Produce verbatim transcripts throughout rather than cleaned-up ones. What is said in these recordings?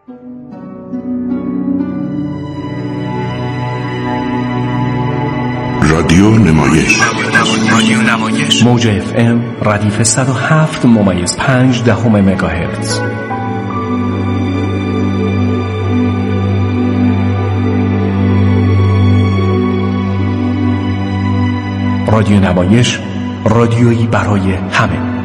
رادیو نمایش رادیو نمایش موج اف ام ردیف صد و هفت ممیز پنج دهم مگاهرتز. رادیو نمایش، رادیویی برای همه.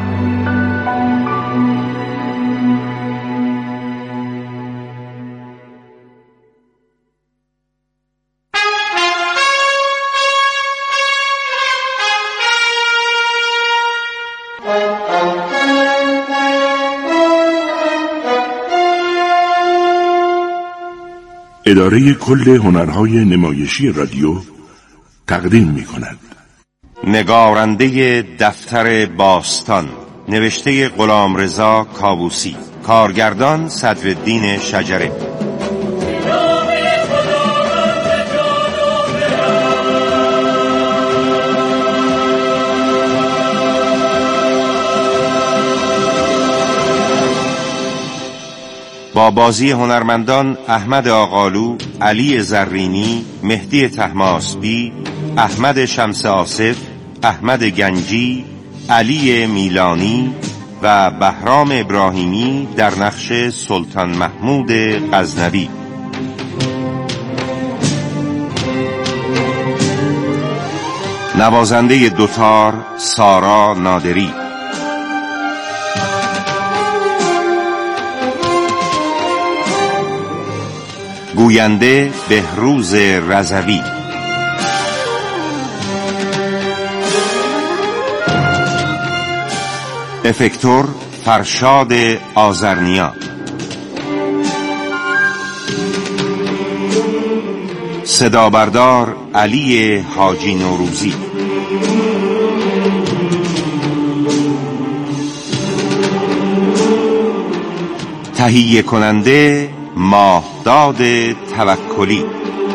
اداره کل هنرهای نمایشی رادیو تقدیم می کند نگارنده دفتر باستان، نوشته غلامرضا کاووسی، کارگردان صدرالدین شجره. با بازی هنرمندان احمد آقالو، علی زرینی، مهدی طهماسبی، احمد شمس آصف، احمد گنجی، علی میلانی و بهرام ابراهیمی در نقش سلطان محمود غزنوی. نوازنده دوتار سارا نادری. گوینده بهروز رضوی. افکتور فرشاد آذرنیا. صدابردار علی حاجی نوروزی. تهیه کننده ماهداد توکلی.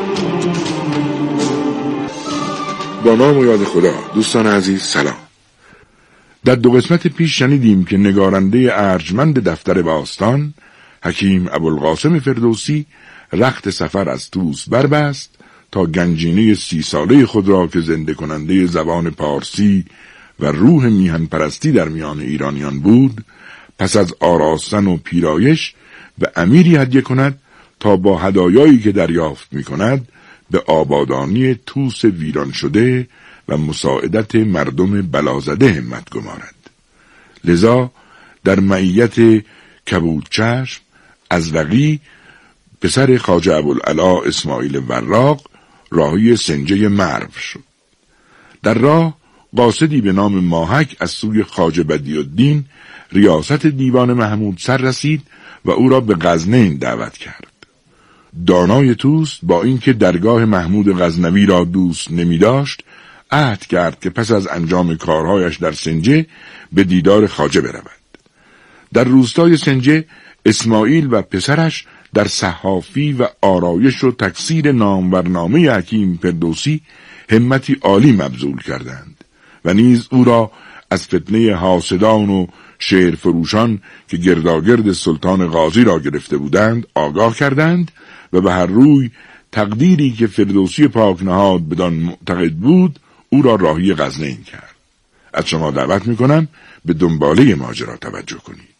با نام و یاد خدا. دوستان عزیز سلام. در دو قسمت پیش شنیدیم که نگارنده ارجمند دفتر باستان حکیم ابوالقاسم فردوسی رخت سفر از طوس بربست تا گنجینه سی ساله خود را که زنده کننده زبان پارسی و روح میهن پرستی در میان ایرانیان بود پس از آراستن و پیرایش به امیری هدیه کند تا با هدایایی که دریافت می کند به آبادانی طوس ویران شده و مساعدت مردم بلازده همت گمارد. لذا در معیت کبودچشم ازرقی پسر خواجه ابوالعلا اسماعیل وراق راهی سنجه مرو شد. در راه قاصدی به نام ماهک از سوی خواجه بدیعالدین ریاست دیوان محمود سر رسید و او را به غزنین دعوت کرد. دانای طوس با اینکه درگاه محمود غزنوی را دوست نمی داشت عهد کرد که پس از انجام کارهایش در سنجه به دیدار خواجه برود. در روستای سنجه اسماعیل و پسرش در صحافی و آرایش و تکثیر نامورنامه حکیم فردوسی همتی عالی مبذول کردند و نیز او را از فتنه حاسدان و شعر فروشان که گرداگرد سلطان غازی را گرفته بودند آگاه کردند و به هر روی تقدیری که فردوسی پاک نهاد بدان معتقد بود او را راهی غزنین کرد. از شما دعوت میکنم به دنباله ماجرا توجه کنید.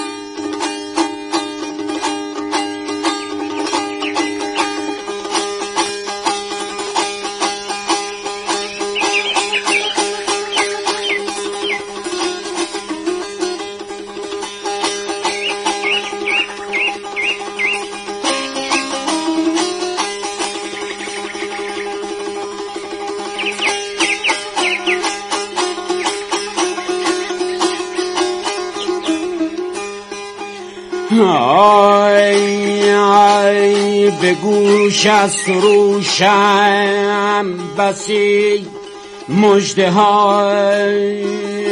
آی آی به گوش از سروشم بسی مژده های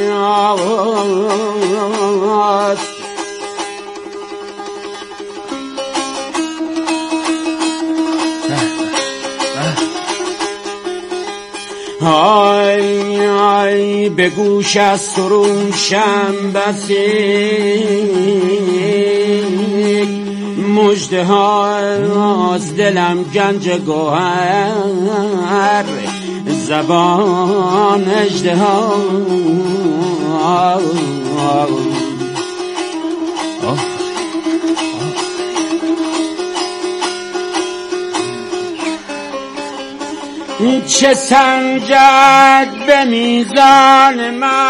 آی آی به گوش از سروشم بسی مژده هاست دلم گنج گوهر زبان اژدها چه سنجد به میزان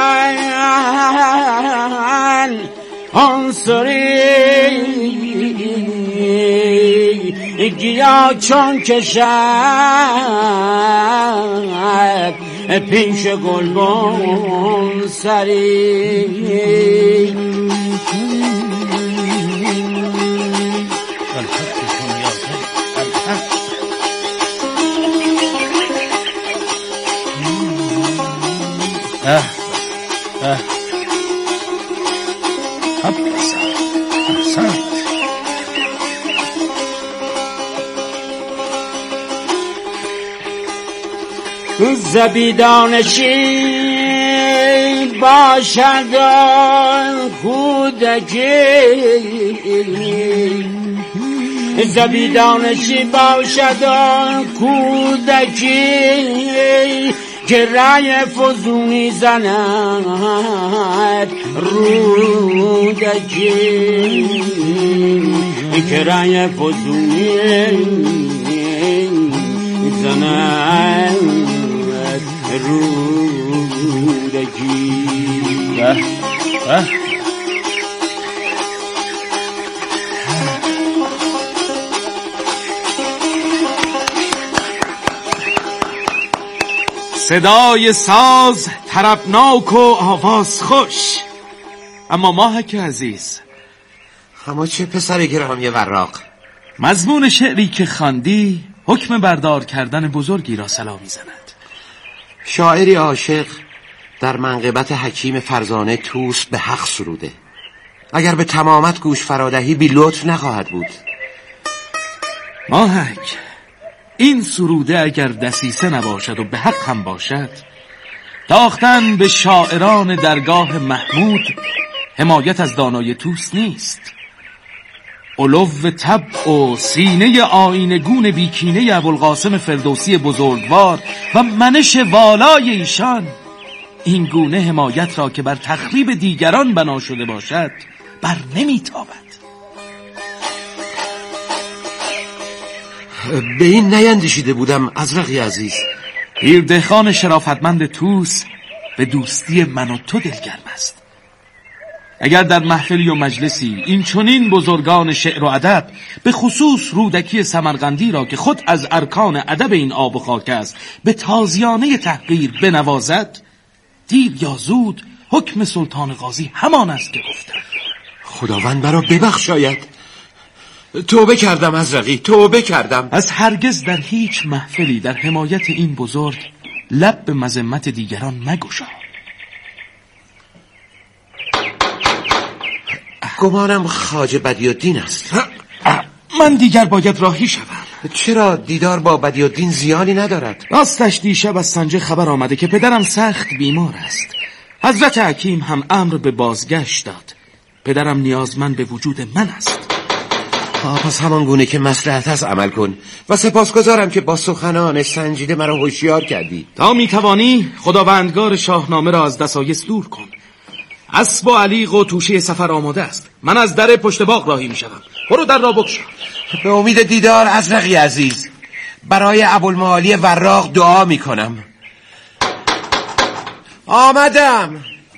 من عنصری گیا چون کشد پیش گلبن سری اه اه زبیدانشی باشد کودکی زبیدانشی باشد کودکی که رای فزونی زند رودکی که رای فزونی زند رودکی اه اه صدای ساز طربناک و آواز خوش. اما ماهک عزیز، اما چه پسر گرامی وراق، مضمون شعری که خواندی حکم بردار کردن بزرگی را صلا می‌زند. شاعری عاشق در منقبت حکیم فرزانه طوس به حق سروده. اگر به تمامت گوش فرادهی بی لطف نخواهد بود. ماهک، این سروده اگر دسیسه نباشد و به حق هم باشد، تاختن به شاعران درگاه محمود حمایت از دانای طوس نیست. علو طبع و سینه آینگون بیکینه ابوالقاسم فردوسی بزرگوار و منش والای ایشان این گونه حمایت را که بر تخریب دیگران بنا شده باشد بر نمیتابد. به این نیندیشیده بودم ازرقی عزیز. پیردهخان شرافتمند طوس به دوستی من و تو دلگرم است. اگر در محفلی و مجلسی این چنین بزرگان شعر و ادب، به خصوص رودکی سمرقندی را که خود از ارکان ادب این آب و خاک است، به تازیانه تحقیر بنوازد، دیر یا زود حکم سلطان غازی همان است که گفتم. خداوند مرا ببخشاید. توبه کردم ازرقی، توبه کردم. از هرگز در هیچ محفلی در حمایت این بزرگ لب به مذمت دیگران مگشا. گمانم خواجه بدیعالدین است. من دیگر باید راهی شوم. چرا؟ دیدار با بدیعالدین زیانی ندارد. راستش دیشب از سنجه خبر آمده که پدرم سخت بیمار است. حضرت حکیم هم امر به بازگشت داد. پدرم نیازمند به وجود من است. پس همان گونه که مصلحت است عمل کن و سپاسگزارم که با سخنان سنجیده مرا هوشیار کردی. تا میتوانی خداوندگار شاهنامه را از دسایس دور کن. اسب و علیق و توشه سفر آماده است. من از در پشت باغ راهی میشوم. برو در را بگشا. به امید دیدار ازرقی عزیز. برای ابوالمعالی وراق دعا میکنم. آمدم.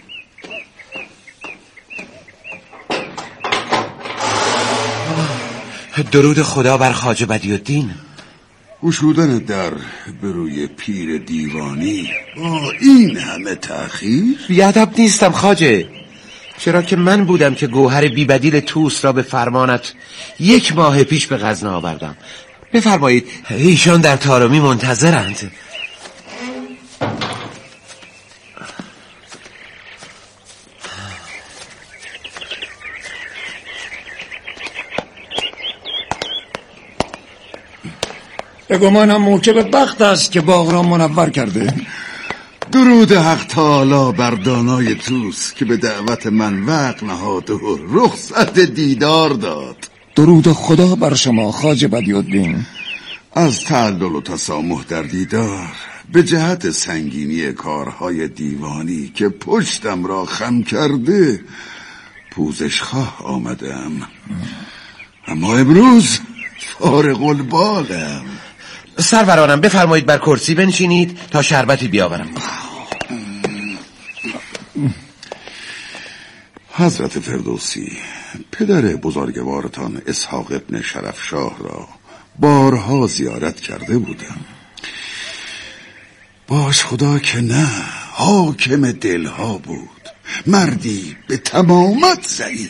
درود خدا بر خواجه بدیعالدین. گشودن در به روی پیر دیوانی با این همه تأخیر؟ بیادب نیستم خواجه، چرا که من بودم که گوهر بیبدیل طوس را به فرمانت یک ماه پیش به غزنه آوردم. بفرمایید، ایشان در طارمی منتظرند. به گمانم موکب بخت است که باغ را منور کرده. درود حق تعالی بر دانای طوس که به دعوت من وقت نهاد و رخصت دیدار داد. درود خدا بر شما خواجه بدیعالدین. از تعلل و تسامح در دیدار به جهت سنگینی کارهای دیوانی که پشتم را خم کرده پوزش خواه آمدم، اما امروز فارغ البالم. سرورانم بفرمایید بر کرسی بنشینید تا شربتی بیاورم. حضرت فردوسی، پدر بزرگوارتان اسحاق ابن شرفشاه را بارها زیارت کرده بودم. باش خدا که نه، حاکم دلها بود، مردی به تمامت ضعیف.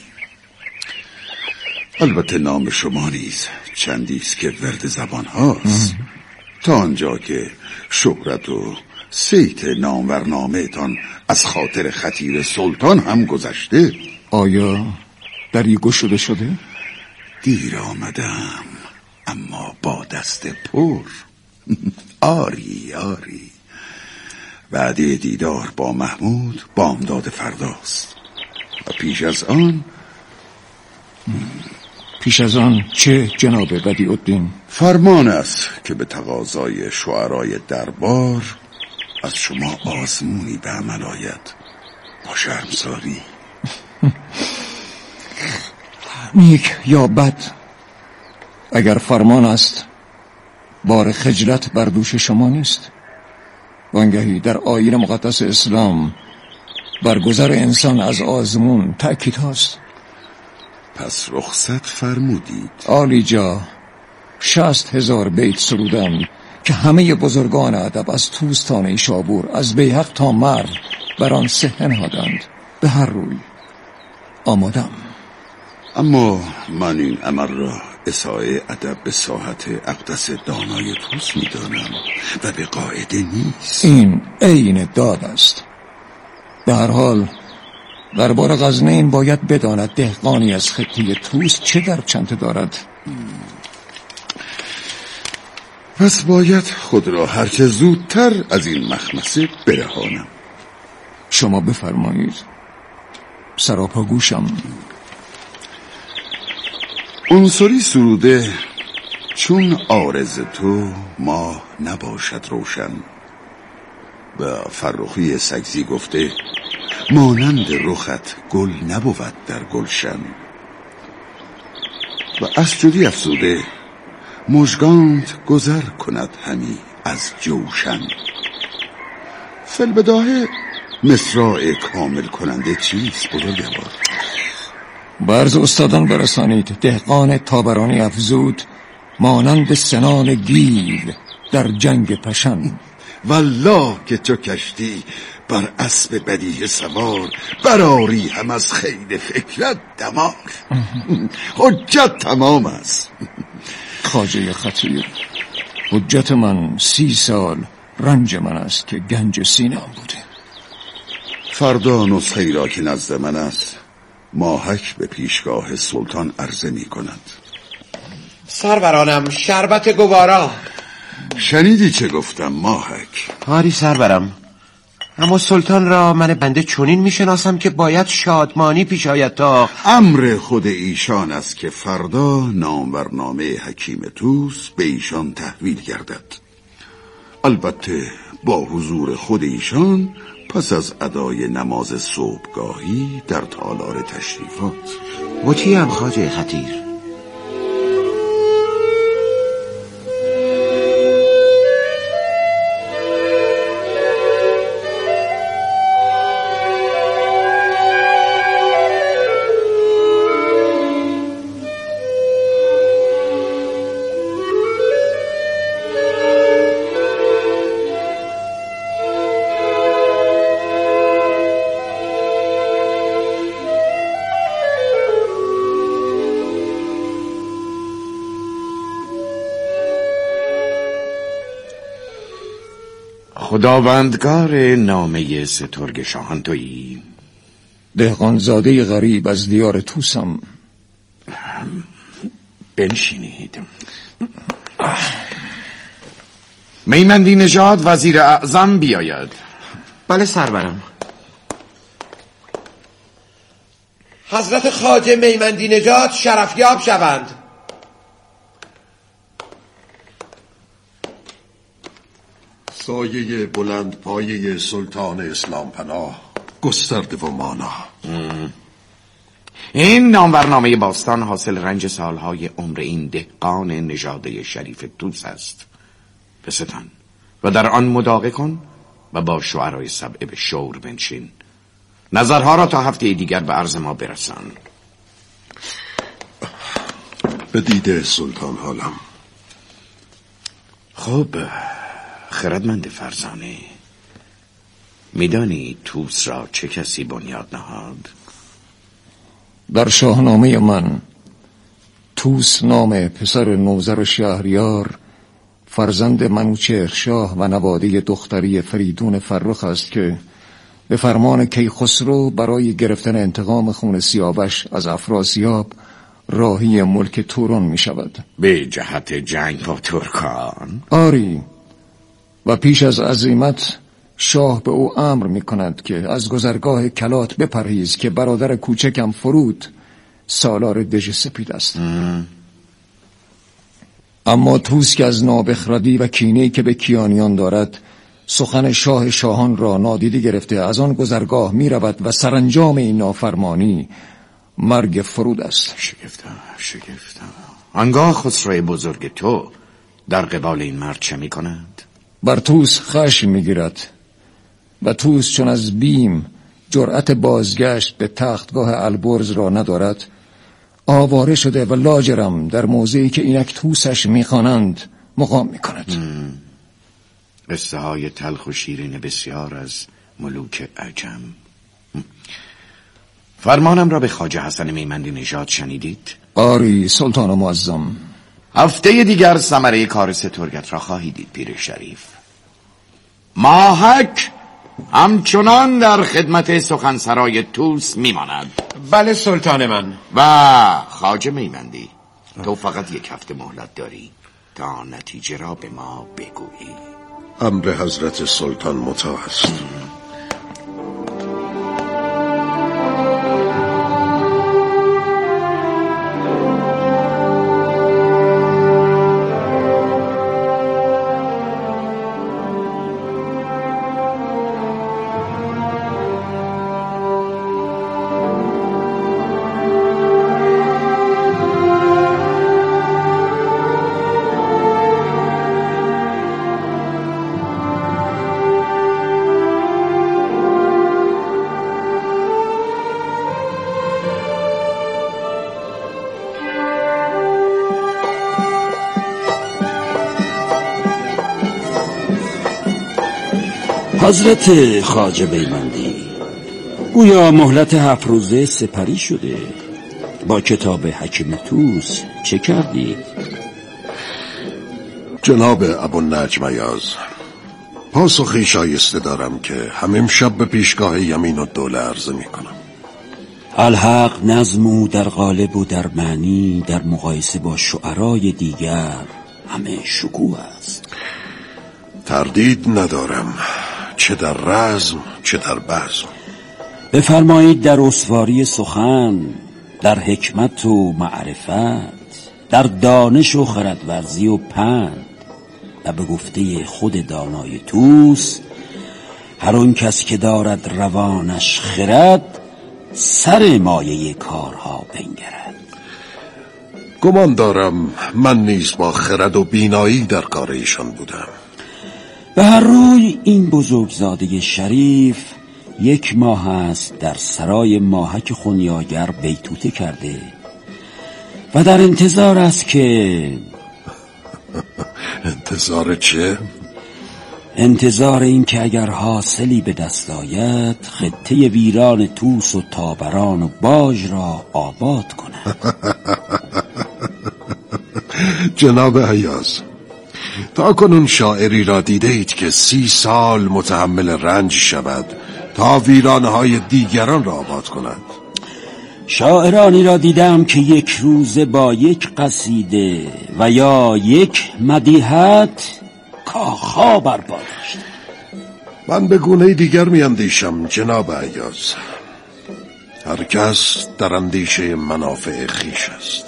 البته نام شما نیز چندیست که ورد زبان هاست، تا آنجا که شهرت و صیت نامورنامه تان از خاطر خطیر سلطان هم گذشته. آیا دری گشوده شده؟ دیر آمدم اما با دست پر. آری آری، وعده دیدار با محمود بامداد فرداست و پیش از آن پیش از آن چه جناب بدیعالدین؟ فرمان است که به تقاضای شعرای دربار از شما آزمونی به عمل آید با شرمساری. نیک یا بد، اگر فرمان است بار خجلت بر دوش شما نیست. وانگهی در آیین مقدس اسلام برگذر انسان از آزمون تأکید هاست. پس رخصت فرمودید. عالی جا شصت هزار بیت سرودم که همه بزرگان ادب از توستان شابور از بیهق تا مرو بر آن صحه نهادند. به هر روی آمادم. اما من این عمل را اساءه ادب به ساحت اقدس دانای توس می‌دانم و به قاعده نیست. این عین داد است. به هر حال دربار غزنین باید بداند دهقانی از خطه توس چه در چنته دارد. پس باید خود را هرچه زودتر از این مخمسه برهانم. شما بفرمایید، سراپا گوشم. عنصری سروده چون عارض تو ماه نباشد روشن، و فرخی سگزی گفته مانند رخت گل نبود در گلشن، و اسجدی افزوده مژگانت گذر کند همی از جوشن. فالبداهه مصراع کامل کننده چیست بزرگوار؟ برز استادان برسانید. دهقان تابرانی افزود مانند سنان گیل در جنگ پشن. والله که چو کشتی بر اسب بدیه سوار، براری هم از خیل فکرت دمار. حجت تمام است. خواجه خطیر، حجت من سی سال رنج من است که گنج سینه‌ام بوده. فردا نسخه‌ای را که نزد من است ماهک به پیشگاه سلطان عرضه می کند. سرورانم شربت گوارا. شنیدی چه گفتم ماهک؟ آری سرورم، اما سلطان را من بنده چنین میشناسم که باید شادمانی پیش آید تا امر خود ایشان است که فردا نامورنامه حکیم توس به ایشان تحویل گردد. البته با حضور خود ایشان پس از ادای نماز صبحگاهی در تالار تشریفات. مطیعم خواجه خطیر. خداوندگار نامه سترگ شاهان تویی؟ دهقانزاده غریب از دیار توسم. بنشینید. میمندی نژاد وزیر اعظم بیاید. بله سرورم. حضرت خواجه میمندی نژاد شرفیاب شوند. سایه بلند پایه سلطان اسلام پناه گسترده و مانا. این نامورنامه باستان حاصل رنج سالهای عمر این دهقان نژاده شریف طوس است. بستان و در آن مداقه کن و با شعرای سبعه به شور بنشین. نظرها را تا هفته دیگر به عرض ما برسان. به دیده سلطان حالم. خب خردمند فرزانه، میدانی طوس را چه کسی بنیاد نهاد؟ در شاهنامه من طوس نام پسر نوذر شهریار فرزند منوچهر شاه و نواده دختری فریدون فرخ است که به فرمان کیخسرو برای گرفتن انتقام خون سیاوش از افراسیاب راهی ملک توران می شود. به جهت جنگ با ترکان؟ آری، و پیش از عزیمت شاه به او امر می کند که از گذرگاه کلات بپرهیز که برادر کوچکم فرود سالار دژ سپید است. ام. اما طوس که از نابخردی و کینه‌ای که به کیانیان دارد سخن شاه شاهان را نادیده گرفته از آن گذرگاه می رود و سرانجام این نافرمانی مرگ فرود است. شگفتم شگفتم. آنگاه خسرو بزرگ تو در قبال این مرد چه می کند؟ بر طوس خشم می گیرد و طوس چون از بیم جرأت بازگشت به تختگاه البرز را ندارد آواره شده و لاجرم در موضعی که اینک طوسش می خوانند مقام می کند. قصه های تلخ و شیرین بسیار از ملوک عجم. فرمانم را به خواجه حسن میمندی نژاد شنیدید؟ آری سلطان معظم. هفته دیگر ثمره کار سترگت را خواهید دید پیر شریف. ماهک همچنان در خدمت سخنسرای طوس میماند. بله سلطان من. و خواجه میمندی تو فقط یک هفته مهلت داری تا نتیجه را به ما بگویی. امر حضرت سلطان مطاع است. حضرت خواجه میمندی گویا مهلت هفت روزه سپری شده. با کتاب حکیم طوس چه کردید؟ جناب ابوالنجم ایاز، پاسخی شایسته دارم که همین شب به پیشگاه یمین الدوله عرضه می کنم. الحق نظم در غالب و در معنی در مقایسه با شعرای دیگر همه شکوه است. تردید ندارم، چه در رزم چه در بزم. بفرمایید در اسواری سخن، در حکمت و معرفت، در دانش و خردورزی و پند و به گفته خود دانای طوس هر آن کس که دارد روانش خرد سر مایه کارها بنگرد. گمان دارم من نیز با خرد و بینایی در کار ایشان بودم. به هر روی این بزرگزاده شریف یک ماه است در سرای ماهک خونیاگر بیتوته کرده و در انتظار است که انتظار چه؟ انتظار این که اگر حاصلی به دست آید خطه ویران طوس و تابران و باج را آباد کند. جناب ایاز، تا کنون شاعری را دیده اید که سی سال متحمل رنج شود تا ویرانهای دیگران را آباد کند؟ شاعرانی را دیدم که یک روزه با یک قصیده و یا یک مدیحت کاخها برپا داشت. من به گونه دیگر می اندیشم جناب ایاز. هر کس در اندیشه منافع خیش است.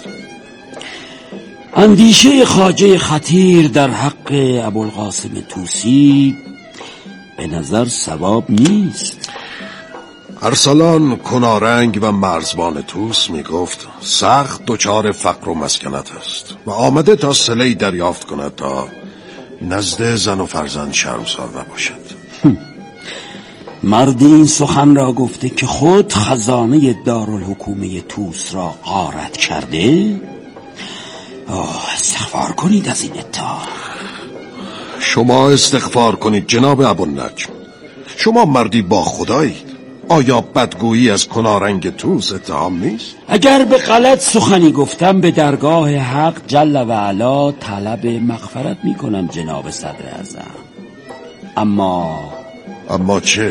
اندیشه خواجه خطیر در حق ابوالقاسم طوسی به نظر صواب نیست. ارسلان کنارنگ و مرزبان طوس می گفت سخت دچار فقر و مسکنت است و آمده تا صله‌ای دریافت کند تا نزد زن و فرزند شرمسار نباشد. مردی این سخن را گفته که خود خزانه دارالحکومه طوس را غارت کرده؟ آه استغفار کنید از این ادعا. شما استغفار کنید جناب ابوالنجم. شما مردی با خدایید. آیا بدگویی از کنارنگ طوس اتهام نیست؟ اگر به غلط سخنی گفتم به درگاه حق جل و علا طلب مغفرت می کنم جناب صدر اعظم. اما اما چه؟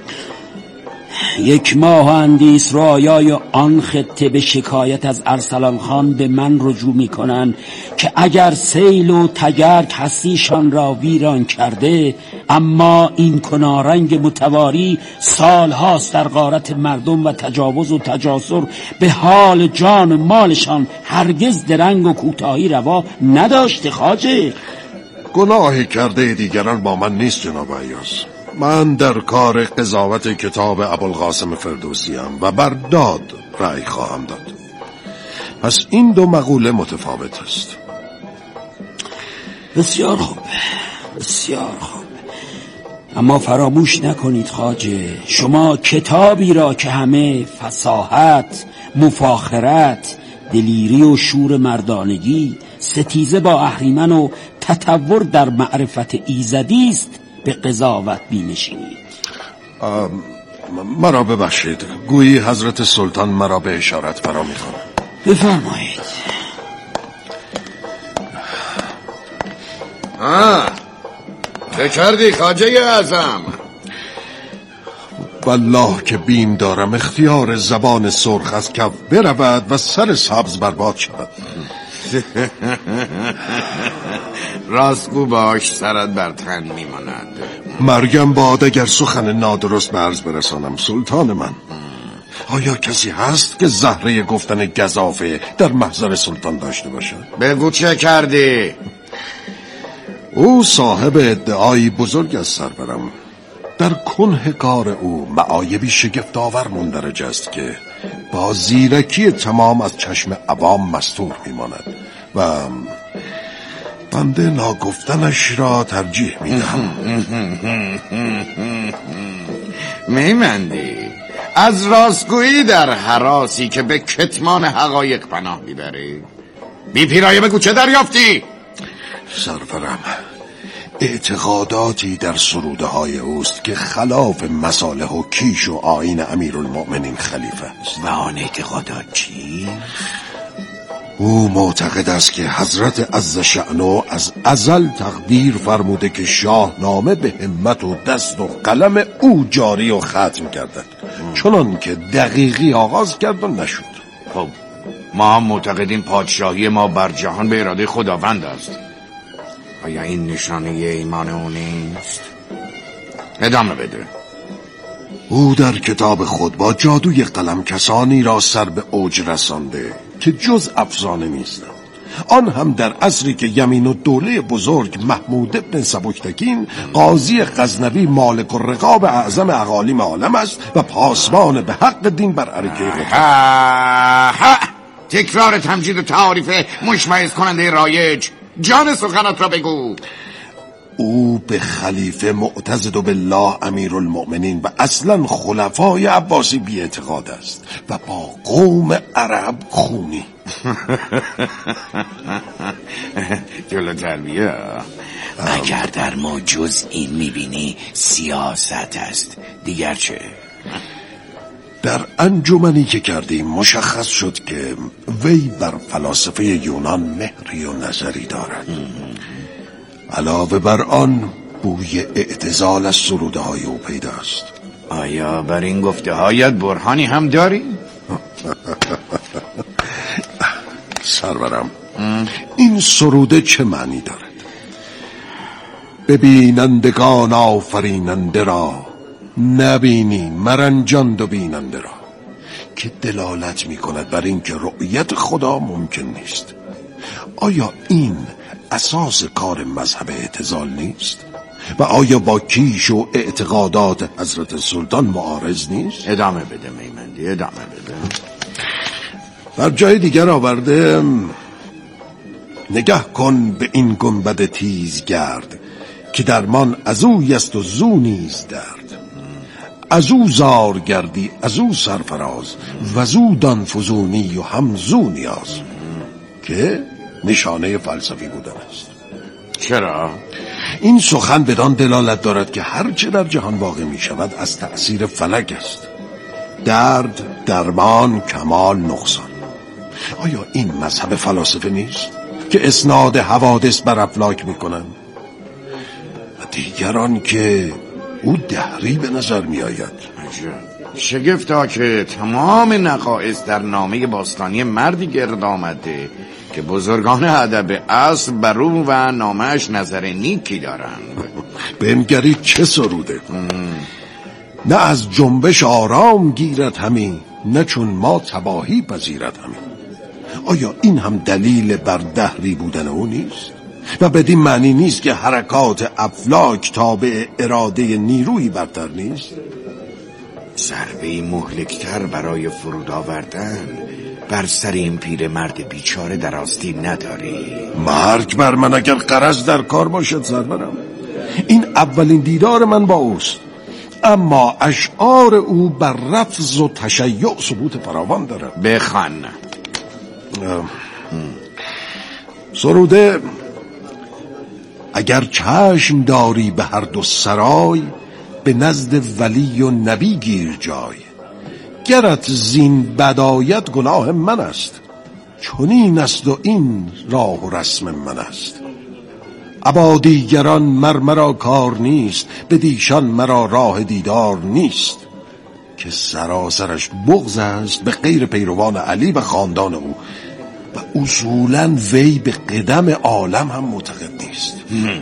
یک ماه اندیس رعایای آن خطه به شکایت از ارسلان خان به من رجوع می کنند که اگر سیل و تگرگ هستیشان را ویران کرده، اما این کنارنگ متواری سال هاست در غارت مردم و تجاوز و تجاسر به حال جان و مالشان هرگز درنگ و کوتاهی روا نداشته. خواجه گناهی کرده دیگران با من نیست جناب ایاز. من در کار قضاوت کتاب ابوالقاسم فردوسیم و بر داد رأی خواهم داد. پس این دو مقوله متفاوت است. بسیار خوب، بسیار خوب. اما فراموش نکنید خواجه، شما کتابی را که همه فصاحت، مفاخرت، دلیری و شور مردانگی، ستیزه با اهریمن و تطور در معرفت ایزدی است به قضاوت بینشینید. مرا ببخشید، گویی حضرت سلطان مرا به اشارت فرا می‌خوانند. بفرمایید. آه چه کردی خواجه اعظم؟ والله که بیم دارم اختیار زبان سرخ از کف برود و سر سبز برباد شود. راستگو باش، سرت بر تن میماند. مرگم باد اگر سخن نادرست به عرض برسانم سلطان من. آیا کسی هست که زهره گفتن گزافه در محضر سلطان داشته باشد؟ بگو چه کردی؟ او صاحب ادعایی بزرگ از سرورم. در کنه کار او معایبی شگفت‌آور مندرج است که با زیرکی تمام از چشم عوام مستور میماند و بنده ناگفتنش را ترجیح میدهم. میمندی از راستگویی در هراسی که به کتمان حقایق پناه میبری؟ بی پیرایه بگو چه دریافتی؟ سرورم، اعتقاداتی در سروده های اوست که خلاف مصالح و کیش و آیین امیرالمؤمنین خلیفه است. و آن اعتقادات چی؟ او معتقد است که حضرت عز شأنه از ازل تقدیر فرموده که شاهنامه به همت و دست و قلم او جاری و ختم گردد، چنان که دقیقی آغاز کرد و نشد. خب ما هم معتقدیم پادشاهی ما بر جهان به اراده خداوند است. آیا این نشانه ایمان او نیست؟ ادامه بده. او در کتاب خود با جادوی قلم کسانی را سر به اوج رسانده که جز افسانه نیستند، آن هم در عصری که یمین و دوله بزرگ محمود ابن سبکتگین قاضی غزنوی مالک الرقاب اعظم اقالیم عالم است و پاسبان به حق دین بر عرکه خدا. تکرار تمجید و تعاریف مشمئز کننده رایج. جان سخنت را بگو. او به خلیفه معتضد بالله امیرالمؤمنین و اصلا خلفای عباسی بی اعتقاد است و با قوم عرب خونی. جلوتر بیا. اگر در ما جز این میبینی سیاست است، دیگر چه؟ در انجمنی که کردیم مشخص شد که وی بر فلاسفه یونان مهری و نظری دارد. علاوه بر آن بوی اعتزال از سروده های او پیداست. آیا بر این گفته هایت برهانی هم داری؟ سرورم، این سروده چه معنی دارد؟ ببینندگان آفریننده را، نبینی مرنجاند و بیننده را. که دلالت می کند بر اینکه رؤیت خدا ممکن نیست. آیا این اساس کار مذهب اعتزال نیست؟ و آیا با کیش و اعتقادات حضرت سلطان معارض نیست؟ ادامه بده میمندی، ادامه بده. بر جای دیگر آورده نگه کن به این گنبد تیز گرد که درمان از اوی است و زو نیز درد. از او زار گردی از او سرفراز و زو دان فزونی و هم زو نیاز، که نشانه فلسفی بودن است. چرا؟ این سخن بدان دلالت دارد که هر چه در جهان واقع می شود از تأثیر فلک است. درد، درمان، کمال، نقصان. آیا این مذهب فلاسفه نیست که اسناد حوادث بر افلاک می کنند؟ و دیگران که او دهری به نظر می آید. شگفتا که تمام نقائص در نامه باستانی مردی گرد آمده که بزرگان ادب اصل بر او و نامش نظر نیکی دارند. بنگری چه سروده؟ نه از جنبش آرام گیرد همین، نه چون ما تباهی پذیرد همین. آیا این هم دلیل بر دهری بودن او نیست؟ و بدین معنی نیست که حرکات افلاک تابع اراده نیروی برتر نیست؟ ضربه مهلکتر برای فرود آوردن بر سر این پیر مرد بیچاره در آستین نداری؟ مرگ بر من اگر غرض در کار باشد سرورم. این اولین دیدار من با اوست، اما اشعار او بر رفض و تشیع ثبوت فراوان دارد. بخوان. سروده: اگر چشم داری به هر دو سرای، به نزد ولی و نبی گیر جای. گرت زین بدایت گناه من است، چنین است و این راه و رسم من است. ابا دیگران مر مرا کار نیست، به دیشان مرا راه دیدار نیست. که سراسرش بغض است به غیر پیروان علی و خاندان او، و اصولا وی به قدم عالم هم معتقد نیست.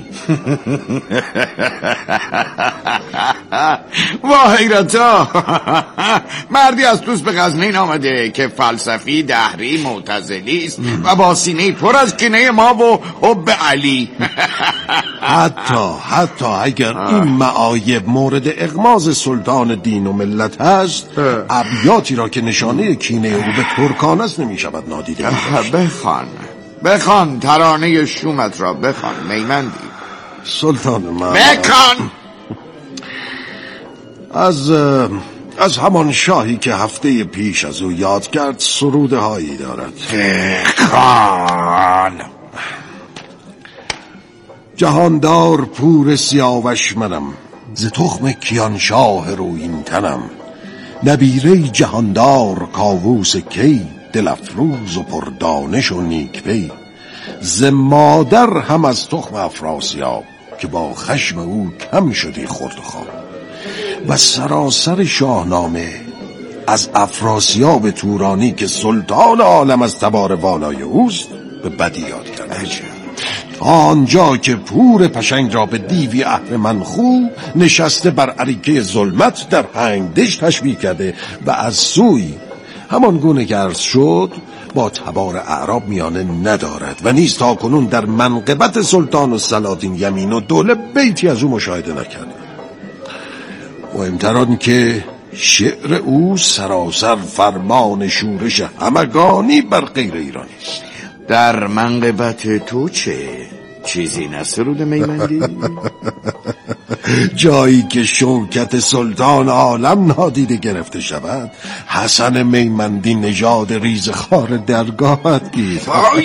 وا حیرتا. مردی از توس به غزنین آمده که فلسفی، دهری، معتزلی است و با سینه پر از کینه ما و حب علی. حتی حتی اگر این معایب مورد اغماز سلطان دین و ملت هست، ابیاتی را که نشانه کینه او به ترکان است نمی شود نادیده گرفت. بخوان بخوان ترانه شومت را بخوان میمندی. سلطان من بخوان. از از همان شاهی که هفته پیش از او یاد کرد سروده هایی دارد. بخوان. جهاندار پور سیاوش منم، ز تخم کیان شاه رویین تنم. نبیره جهاندار کاووس کی، دل افروز و پردانش و نیک پی. ز مادر هم از تخم افراسیاب، که با خشم او کم شدی خورد و خواب. و سراسر شاهنامه از افراسیاب تورانی که سلطان عالم از تبار والای اوست به بدی یاد کرد. آنجا که پور پشنگ را به دیوی اهرمن خو نشسته بر اریکه ظلمت در هنگ دش تشبیه کرده و از سوی همان گونه که عرض شد با تبار اعراب میانه ندارد و نیز تا کنون در منقبت سلطان و سلاطین یمین و دوله بیتی از او مشاهده نکرد. مهمتر آن که شعر او سراسر فرمان شورش همگانی بر غیر ایرانی است. در منقبت تو چه؟ چیزی نسرود میمندی؟ جایی که شوکت سلطان عالم نادیده گرفته شود، حسن میمندی نژاد ریزخوار درگاهت گیر.